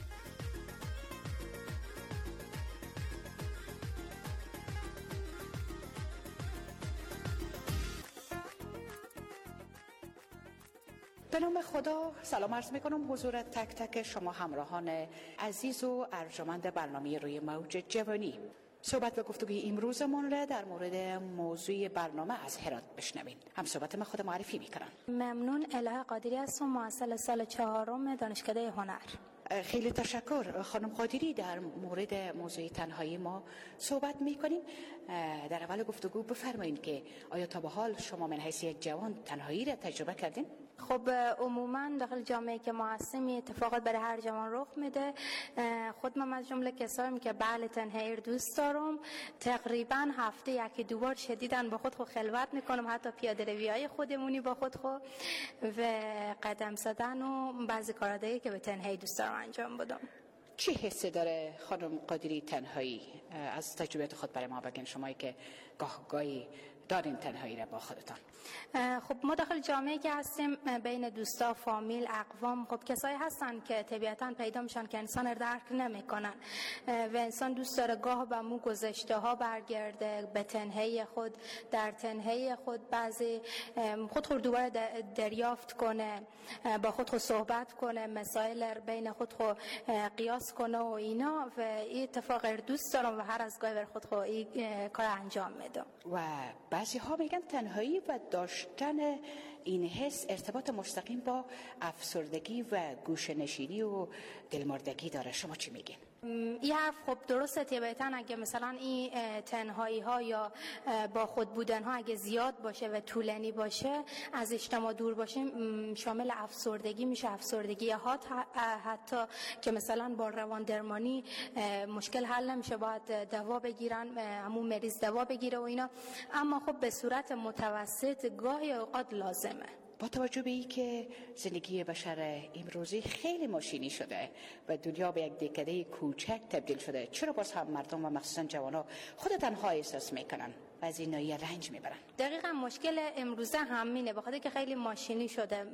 به نام خدا سلام عرض میکنم حضور تک تک شما همراهان عزیز و ارجمند برنامه روی موج جوانی. صحبت و گفتگوی امروزمون را در مورد موضوع برنامه از هرات بشنوین. هم صحبت من خود معرفی میکنم. ممنون. الهه قادری هستم، محصل سال 4 دانشکده هنر. خیلی تشکر خانم قادری. در مورد موضوع تنهایی ما صحبت میکنیم. در اول گفتگو بفرمایید که آیا تا به حال شما من حیث یک جوان تنهایی را تجربه کردین؟ خب عموما داخل جامعه که ما هستیم اتفاقات برای هر جوان رخ میده. خود من از جمله کساییم که بله تنهایی دوست دارم. تقریبا هفته یکی دو بار شدیداً با خود خلوت میکنم، حتی پیاده روی های خودمونی با خود و قدم زدن و بعضی کارهایی که به تنهایی دوست دارم انجام بدم. چه حسی داره خانم قادری تنهایی؟ از تجربیات خود برای ما بگین، شمایی که گاهی دارین تنهایی را با خودتان. خب ما داخل جامعه که هستیم بین دوستا، فامیل، اقوام، خب کسایی هستن که طبیعتاً پیدا میشن که انسان درک نمیکنن و انسان دوست داره گاه به مو گذشته ها برگرده، به تنهایی خود، در تنهایی خود بعضی خود دوباره دریافت کنه، با خود صحبت کنه، مسائل بین خود قیاس کنه و اینا. و این اتفاق دوست دارم و هر از گاهی بر خود این کار انجام میدم. و بعضی ها میگن تنهایی و داشتن این حس ارتباط مستقیم با افسردگی و گوشه‌نشینی و دلمردگی داره. شما چی میگین؟ این حرف خب درسته. طبیعتاً اگه مثلا این تنهایی ها یا با خود بودن ها اگه زیاد باشه و طولانی باشه، از اجتماع دور باشیم، شامل افسردگی میشه. افسردگی ها حتی که مثلا با روان درمانی مشکل حل نمیشه، باید دوا بگیرن، همون مریض دوا بگیره و اینا. اما خب به صورت متوسط گاهی اوقات لازمه. با توجه به این که زندگی بشر امروزی خیلی ماشینی شده و دنیا به یک دکده کوچک تبدیل شده، چرا باز هم مردم و مخصوصا جوانان خود تنها احساس میکنن و از این نوعی رنج میبرن؟ دقیقا مشکل امروزه همینه، بخاطر که خیلی ماشینی شده.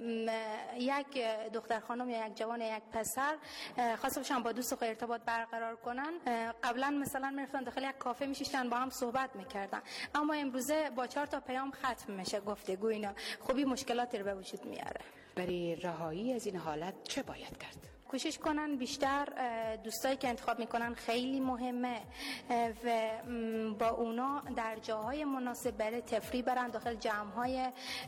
یک دختر خانم یا یک جوان یا یک پسر خاصه باشن با دوست خود ارتباط برقرار کنن، قبلا مثلا میرفتن داخل یک کافه میشیشتن با هم صحبت میکردن، اما امروزه با 4 تا پیام ختم میشه گفتگو. اینا خوبی مشکلاتی رو به وجود میاره. برای رهایی از این حالت چه باید کرد؟ کوشش کنن بیشتر دوستایی که انتخاب میکنن خیلی مهمه و با اونا در جاهای مناسب برای تفریح برن، داخل جمعهای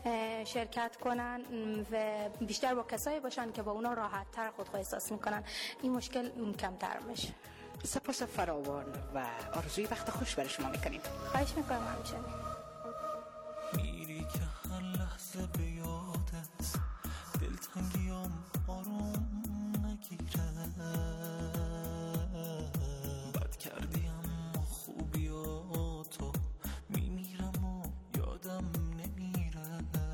شرکت کنن و بیشتر با کسایی باشن که با اونا راحت تر خود احساس میکنن. این مشکل کمتر میشه. سپاس فراوان و آرزوی وقت خوش برای شما میکنیم. خواهش میکنم. همچنین میری که هر لحظه به یادت دلتنگیام آروم نگیره، بد کردی اما خوبیاتو میمیرم و یادم نمیره.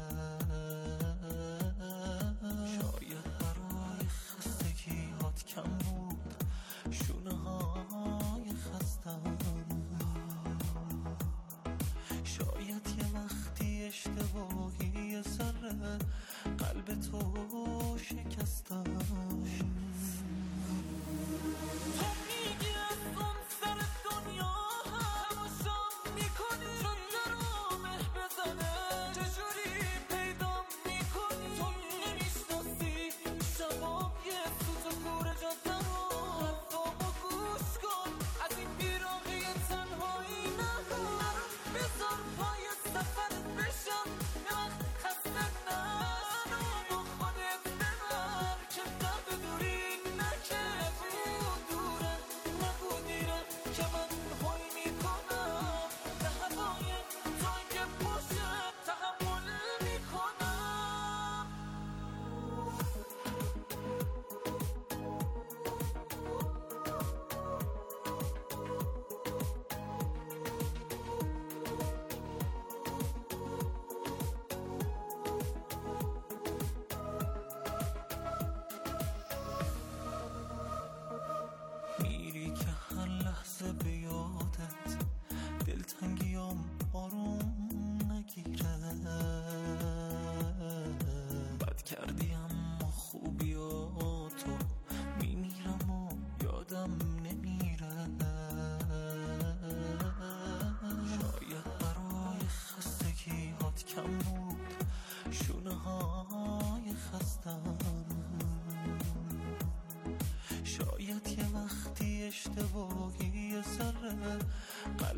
شاید برای خستگیات کم بود شونه های خستم، شاید یه وقتی اشتباهی یه ذره قلب تو شکستم. تو میگی از اون سر دنیا همشان میکنی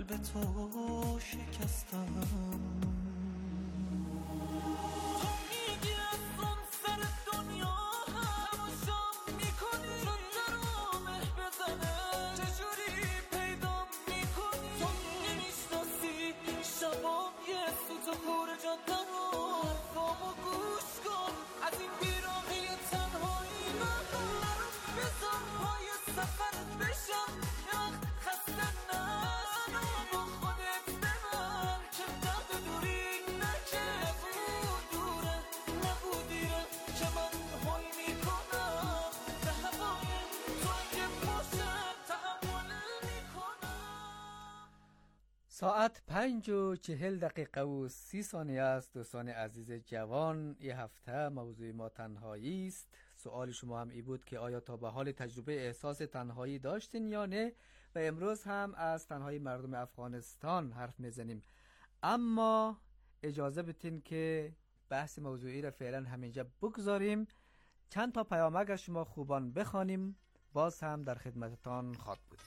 قلب تو شکستم. ساعت 5:40 و 30 ثانیه است. دوستان عزیز جوان، یه هفته موضوع ما تنهایی است. سوال شما هم ای بود که آیا تا به حال تجربه احساس تنهایی داشتین یا نه، و امروز هم از تنهایی مردم افغانستان حرف میزنیم. اما اجازه بدین که بحث موضوعی را فعلا همینجا بگذاریم، چند تا پیامک از شما خوبان بخوانیم، باز هم در خدمتتان خواهد بودیم.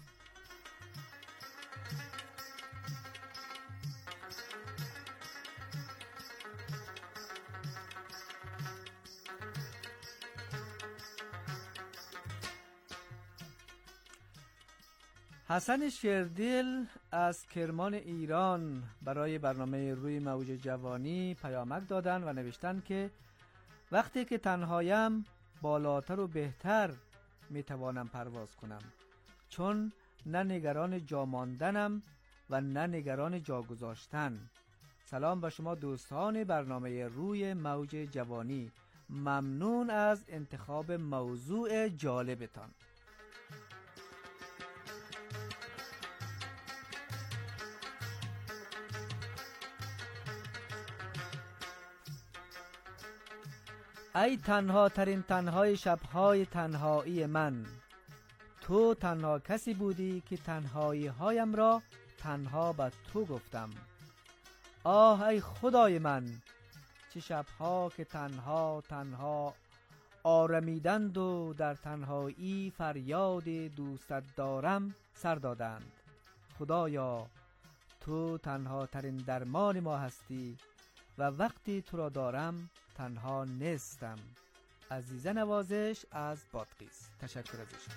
حسن شیردل از کرمان ایران برای برنامه روی موج جوانی پیامک دادن و نوشتن که وقتی که تنهایم بالاتر و بهتر میتوانم پرواز کنم، چون نه نگران جا ماندنم و نه نگران جا گذاشتن. سلام به شما دوستان برنامه روی موج جوانی، ممنون از انتخاب موضوع جالبتان. ای تنها ترین تنهای شبهای تنهایی من، تو تنها کسی بودی که تنهایی هایم را تنها به تو گفتم. آه ای خدای من، چه شبها که تنها آرمیدند و در تنهایی فریاد دوستت دارم سر دادند. خدایا تو تنها ترین درمان ما هستی و وقتی تو را دارم تنها نیستم. عزیزه نوازش از بادغیس. تشکر ازش.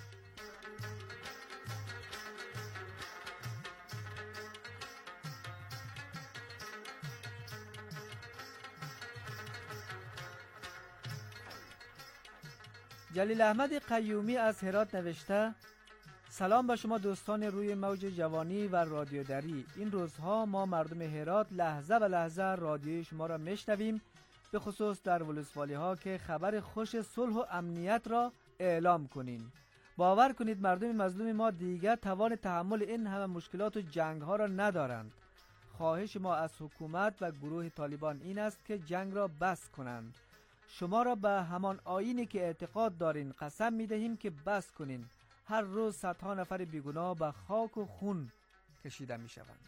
جلیل احمد قیومی از هرات نوشته سلام به شما دوستان روی موج جوانی و رادیو دری. این روزها ما مردم هرات لحظه به لحظه رادیوی شما را میشنویم، به خصوص در ولسوالی ها که خبر خوش صلح و امنیت را اعلام کنین. باور کنید مردم مظلوم ما دیگر توان تحمل این همه مشکلات و جنگ ها را ندارند. خواهش ما از حکومت و گروه طالبان این است که جنگ را بس کنند. شما را به همان آیینی که اعتقاد دارین قسم می دهیم که بس کنین. هر روز صدها نفر بیگناه به خاک و خون کشیده می شوند.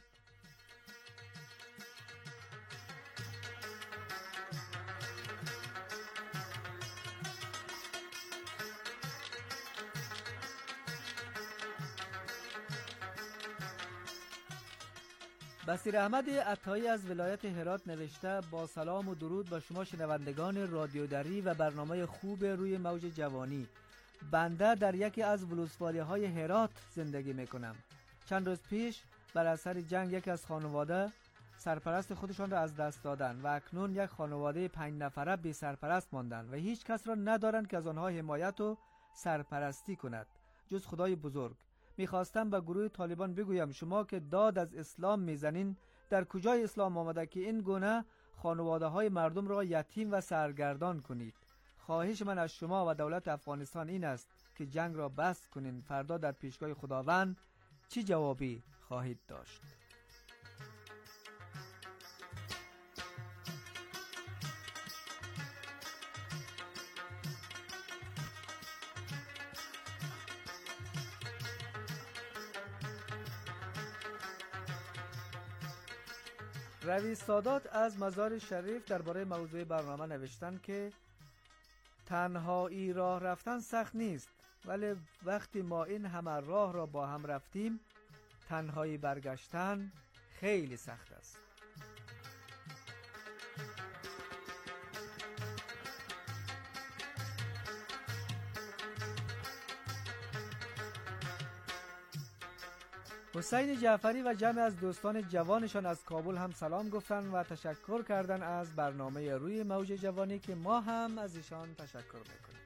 بصیر احمد عطایی از ولایت هرات نوشته با سلام و درود به شما شنوندگان رادیو دری و برنامه خوب روی موج جوانی. بنده در یکی از ولسوالی های هرات زندگی میکنم. چند روز پیش بر اثر جنگ یکی از خانواده سرپرست خودشان را از دست دادن و اکنون یک خانواده 5 نفره بی سرپرست ماندن و هیچ کس را ندارند که از آنها حمایت و سرپرستی کند جز خدای بزرگ. میخواستم به گروه طالبان بگویم شما که داد از اسلام میزنین، در کجای اسلام آمده که این گونه خانواده های مردم را یتیم و سرگردان کنید؟ خواهش من از شما و دولت افغانستان این است که جنگ را بس کنین. فردا در پیشگاه خداوند چی جوابی خواهید داشت؟ روی سادات از مزار شریف درباره موضوع برنامه نوشتن که تنهایی راه رفتن سخت نیست، ولی وقتی ما این همه راه را با هم رفتیم تنهایی برگشتن خیلی سخت است. حسین جعفری و جمع از دوستان جوانشان از کابل هم سلام گفتن و تشکر کردن از برنامه روی موج جوانی که ما هم از ایشان تشکر میکنیم.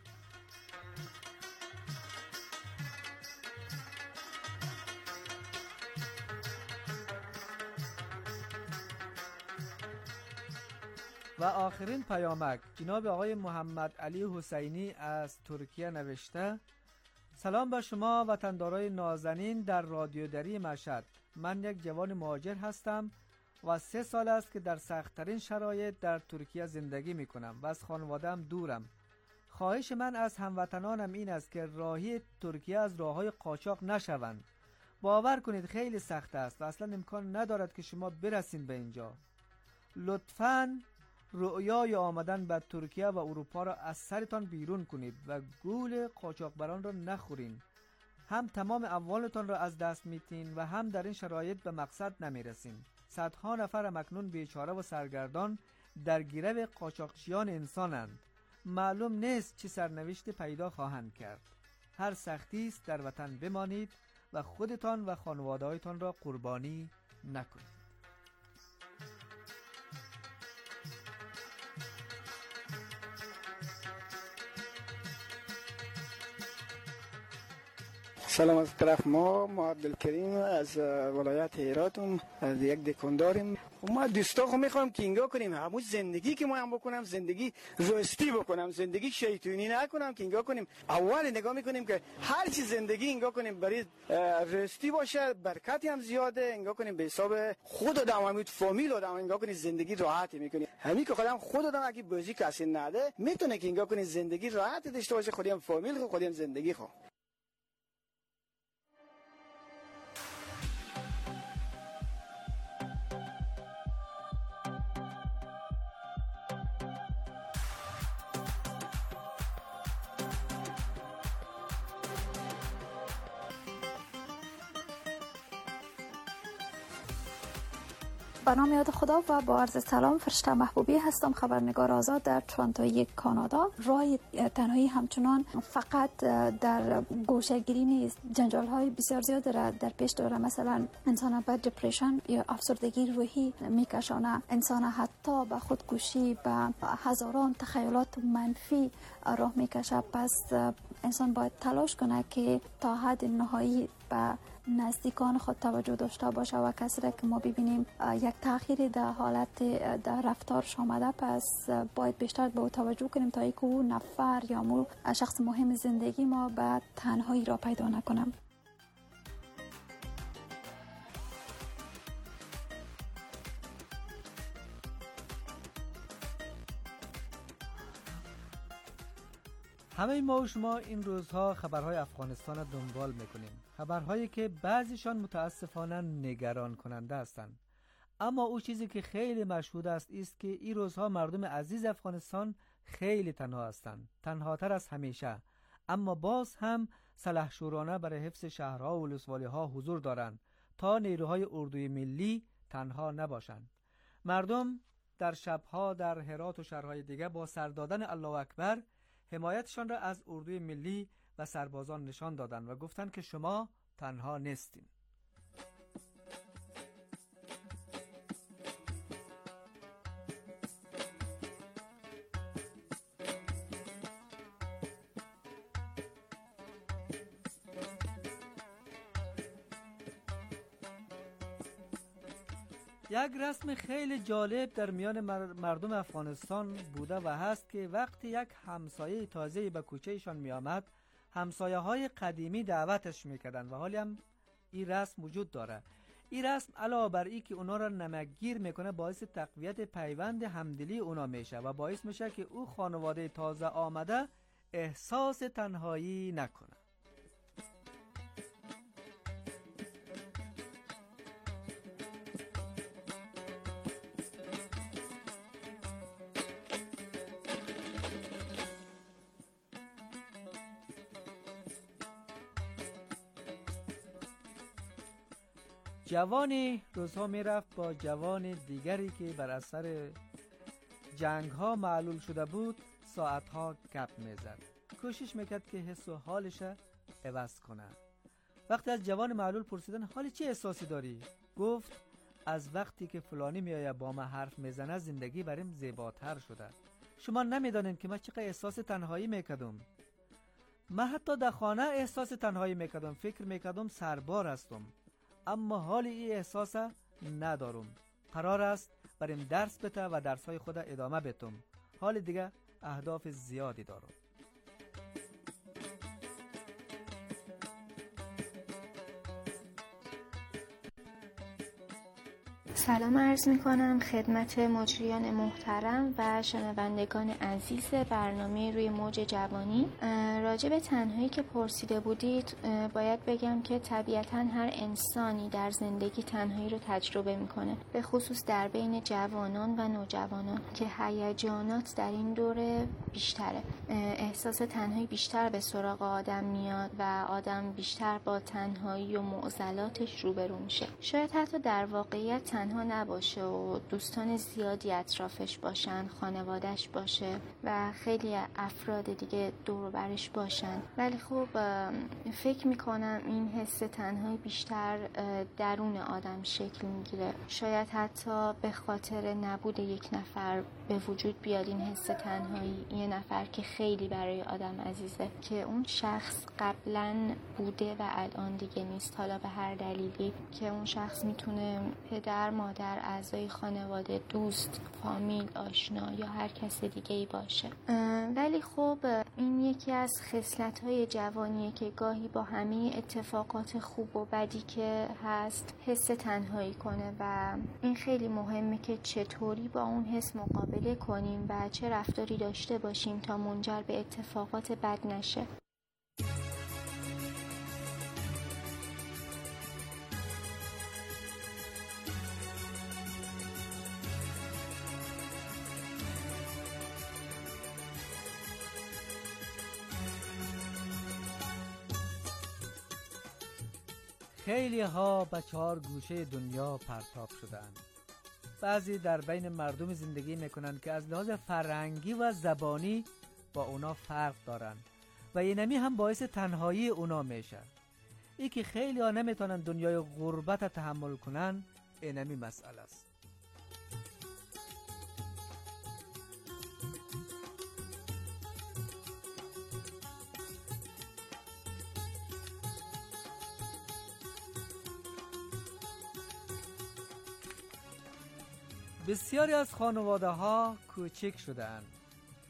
و آخرین پیامک جناب آقای محمد علی حسینی از ترکیه نوشته: سلام به شما وطندارای نازنین در رادیو دری مشهد. من یک جوان مهاجر هستم و 3 سال است که در سخت‌ترین شرایط در ترکیه زندگی می کنم و از خانواده‌ام دورم. خواهش من از هموطنانم این است که راهی ترکیه از راه‌های قاچاق نشوند. باور کنید خیلی سخت است و اصلا امکان ندارد که شما برسید به اینجا. لطفاً رؤیای آمدن به ترکیه و اروپا را از سرتان بیرون کنید و گول قاچاقبران را نخورین. هم تمام اموالتان را از دست میتین و هم در این شرایط به مقصد نمیرسین. صدها نفر اکنون بیچاره و سرگردان در گرو قاچاقچیان انسانند. معلوم نیست چه سرنوشتی پیدا خواهند کرد. هر سختی است در وطن بمانید و خودتان و خانواده‌هایتان را قربانی نکنید. سلام از طرف ما عبدالکریم از ولایت هراتم، از یک دکانداریم. ما دوستا خو میخوام که اینگاه کنیم همون زندگی که ما هم بکنم، زندگی راستی بکنم، زندگی شیطونی نکنم، که اینگاه کنیم اول نگاه میکنیم که هر چی زندگی اینگاه کنیم برای راستی باشه، برکتی هم زیاده، اینگاه کنیم به حساب خود آدم همین فامیل آدم اینگاه کنیم زندگی راحتی میکنیم. همین که خودم خود آدم اگه بازی کسی نده میتونه که اینگاه کنیم زندگی راحت داشته باشه، خودم فامیل خو، خودم زندگی خو. به نام یاد خدا و با عرض سلام، فرشته محبوبی هستم، خبرنگار آزاد در تورنتو کانادا. راه تنهایی همچنان فقط در گوشه‌گیری نیست، جنجال های بسیار زیاد در پیش داره. مثلا انسان به دپرشن یا افسردگی روحی میکشانه، انسان حتی به خودکشی، به هزاران تخیلات منفی راه میکشه. پس انسان باید تلاش کنه که تا حد نهایی به نزدیکان خود توجه داشته باشه و کسی را که ما ببینیم یک تأخیری در حالت در رفتارش آمده، پس باید بیشتر به او توجه کنیم تا اینکه او نفر یا مو شخص مهم زندگی ما به تنهایی را پیدا نکنم. همه ما و شما این روزها خبرهای افغانستان را دنبال میکنیم، خبرهایی که بعضیشان متاسفانه نگران کننده هستند. اما او چیزی که خیلی مشهود است که این روزها مردم عزیز افغانستان خیلی تنها هستند، تنهاتر از همیشه، اما باز هم سلحشورانه برای حفظ شهرها و ولسوالی‌ها حضور دارند تا نیروهای اردوی ملی تنها نباشند. مردم در شبها در هرات و شهرهای دیگه با سر دادن الله اکبر حمایتشان را از اردوی ملی و سربازان نشان دادند و گفتند که شما تنها نیستین. یک رسم خیلی جالب در میان مردم افغانستان بوده و هست که وقتی یک همسایه تازه‌ای به کوچه‌شان می آمد، همسایه‌های قدیمی دعوتش میکردن و حالی هم این رسم وجود داره. این رسم علاوه بر این که اونا را نمکگیر میکنه، باعث تقویت پیوند همدلی اونا میشه و باعث میشه که او خانواده تازه آمده احساس تنهایی نکنه. جوانی روزها میرفت با جوان دیگری که بر اثر جنگ ها معلول شده بود ساعتها گپ میزد. کوشش میکرد که حس و حالش عوض کنه. وقتی از جوان معلول پرسیدن حالی چه احساسی داری؟ گفت از وقتی که فلانی میآید با من حرف میزنه زندگی بریم زیباتر شده. شما نمیدانید که من چقدر احساس تنهایی میکردم. من حتی در خانه احساس تنهایی میکردم، فکر میکردم سربار هستم، اما حال این احساس ندارم. قرار است بریم درس بته و درسای خود ادامه بدم. حال دیگه اهداف زیادی دارم. سلام عرض می کنم خدمت مجریان محترم و شنوندگان عزیز برنامه روی موج جوانی. راجع به تنهایی که پرسیده بودید باید بگم که طبیعتاً هر انسانی در زندگی تنهایی رو تجربه میکنه، به خصوص در بین جوانان و نوجوانان که هیجانات در این دوره بیشتره. احساس تنهایی بیشتر به سراغ آدم میاد و آدم بیشتر با تنهایی و معضلاتش روبرو میشه. شاید حتی در واقعیت تنها نباشه و دوستان زیادی اطرافش باشن، خانوادهش باشه و خیلی افراد دیگه دور و برش باشن، ولی خب فکر میکنم این حس تنهایی بیشتر درون آدم شکل میگیره. شاید حتی به خاطر نبود یک نفر به وجود بیاد این حس تنهایی، یه نفر که خیلی برای آدم عزیزه، که اون شخص قبلا بوده و الان دیگه نیست، حالا به هر دلیلی، که اون شخص میتونه پدر، مادر، اعضای خانواده، دوست، فامیل، آشنا یا هر کس دیگه ای باشه. ولی خب این یکی از خصلت‌های جوانیه که گاهی با همه اتفاقات خوب و بدی که هست حس تنهایی کنه و این خیلی مهمه که چطوری با اون حس مقابله کنیم و چه رفتاری داشته باشیم تا منجر به اتفاقات بد نشه. خیلی ها به 4 گوشه دنیا پرتاب شدند. بعضی در بین مردم زندگی میکنند که از لحاظ فرهنگی و زبانی با اونا فرق دارند و اینمی هم باعث تنهایی اونا میشه. ای که خیلی ها نمیتونن دنیای غربت تحمل کنن، اینمی مسئله است. بسیاری از خانواده ها کوچک شدند